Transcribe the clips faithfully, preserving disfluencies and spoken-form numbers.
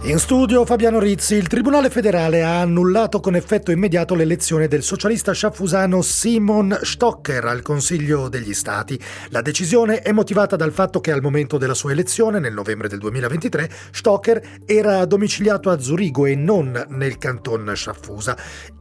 In studio Fabiano Rizzi. Il Tribunale federale ha annullato con effetto immediato l'elezione del socialista sciaffusano Simon Stocker al Consiglio degli Stati. La decisione è motivata dal fatto che al momento della sua elezione, nel novembre del duemilaventitré, Stocker era domiciliato a Zurigo e non nel canton Sciaffusa.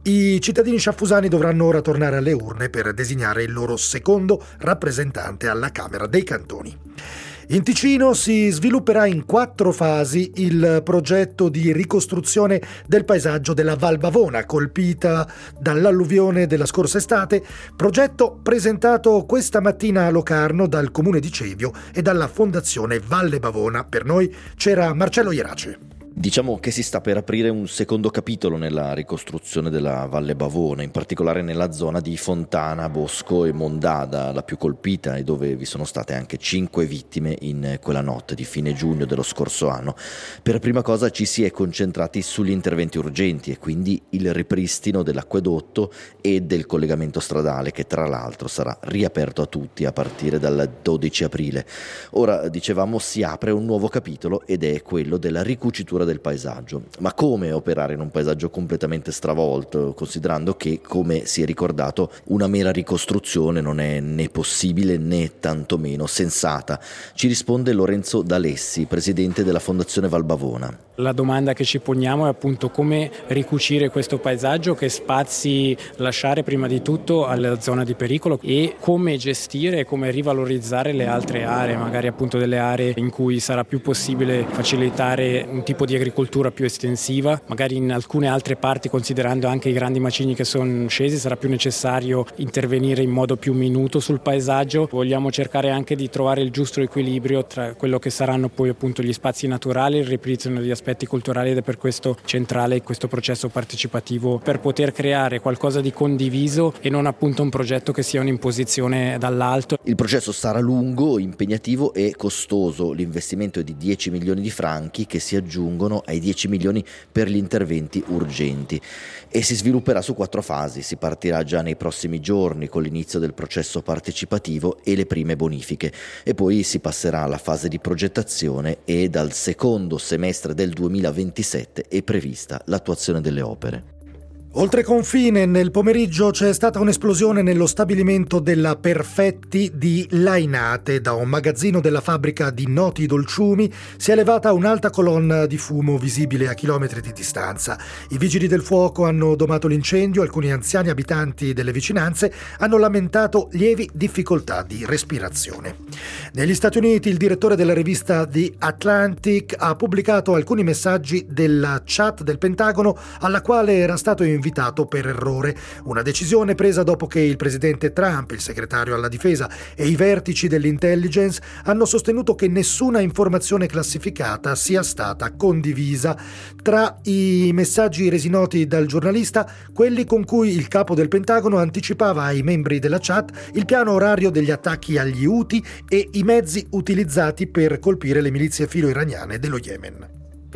I cittadini sciaffusani dovranno ora tornare alle urne per designare il loro secondo rappresentante alla Camera dei Cantoni. In Ticino si svilupperà in quattro fasi il progetto di ricostruzione del paesaggio della Val Bavona, colpita dall'alluvione della scorsa estate, progetto presentato questa mattina a Locarno dal Comune di Cevio e dalla Fondazione Valle Bavona. Per noi c'era Marcello Ierace. Diciamo che si sta per aprire un secondo capitolo nella ricostruzione della Valle Bavona, in particolare nella zona di Fontana, Bosco e Mondada, la più colpita e dove vi sono state anche cinque vittime in quella notte di fine giugno dello scorso anno. Per prima cosa ci si è concentrati sugli interventi urgenti e quindi il ripristino dell'acquedotto e del collegamento stradale, che tra l'altro sarà riaperto a tutti a partire dal dodici aprile. Ora, dicevamo, si apre un nuovo capitolo ed è quello della ricucitura del paesaggio. Ma come operare in un paesaggio completamente stravolto, considerando che, come si è ricordato, una mera ricostruzione non è né possibile né tantomeno sensata? Ci risponde Lorenzo D'Alessi, presidente della Fondazione Val Bavona. La domanda che ci poniamo è appunto come ricucire questo paesaggio, che spazi lasciare prima di tutto alla zona di pericolo e come gestire e come rivalorizzare le altre aree, magari appunto delle aree in cui sarà più possibile facilitare un tipo di agricoltura più estensiva, magari in alcune altre parti, considerando anche i grandi macigni che sono scesi, sarà più necessario intervenire in modo più minuto sul paesaggio. Vogliamo cercare anche di trovare il giusto equilibrio tra quello che saranno poi appunto gli spazi naturali, il ripristino di aspetti culturali, ed è per questo centrale questo processo partecipativo, per poter creare qualcosa di condiviso e non appunto un progetto che sia un'imposizione dall'alto. Il processo sarà lungo, impegnativo e costoso. L'investimento è di dieci milioni di franchi che si aggiungono ai dieci milioni per gli interventi urgenti e si svilupperà su quattro fasi. Si partirà già nei prossimi giorni con l'inizio del processo partecipativo e le prime bonifiche e poi si passerà alla fase di progettazione e dal secondo semestre del duemilaventisette è prevista l'attuazione delle opere. Oltre confine, nel pomeriggio c'è stata un'esplosione nello stabilimento della Perfetti di Lainate. Da un magazzino della fabbrica di noti dolciumi si è elevata un'alta colonna di fumo visibile a chilometri di distanza. I vigili del fuoco hanno domato l'incendio, alcuni anziani abitanti delle vicinanze hanno lamentato lievi difficoltà di respirazione. Negli Stati Uniti il direttore della rivista The Atlantic ha pubblicato alcuni messaggi della chat del Pentagono alla quale era stato invitato invitato per errore, una decisione presa dopo che il presidente Trump, il segretario alla difesa e i vertici dell'intelligence hanno sostenuto che nessuna informazione classificata sia stata condivisa. Tra i messaggi resi noti dal giornalista, quelli con cui il capo del Pentagono anticipava ai membri della chat il piano orario degli attacchi agli Houthi e i mezzi utilizzati per colpire le milizie filo-iraniane dello Yemen.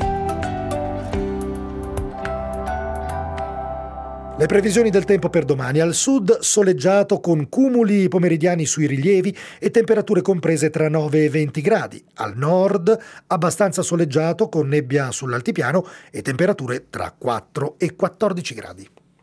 Le previsioni del tempo per domani: al sud soleggiato con cumuli pomeridiani sui rilievi e temperature comprese tra nove e venti gradi. Al nord abbastanza soleggiato con nebbia sull'altipiano e temperature tra quattro e quattordici gradi.